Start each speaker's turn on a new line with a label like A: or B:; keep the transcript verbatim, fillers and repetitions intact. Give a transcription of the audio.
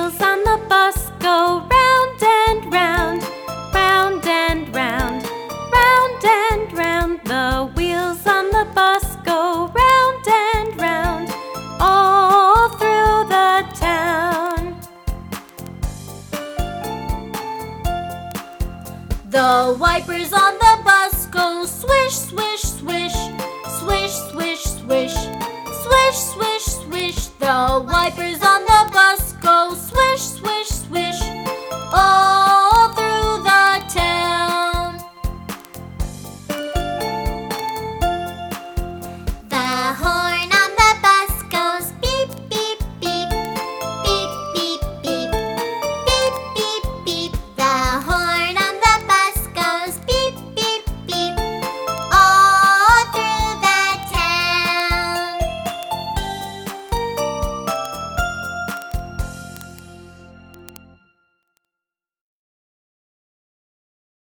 A: wheels on the bus go round and round, round and round, round and round. The wheels on the bus go round and round, all through the town. The wipers on the bus go swish, swish, swish, swish, swish, swish, swish, swish, swish. The wipers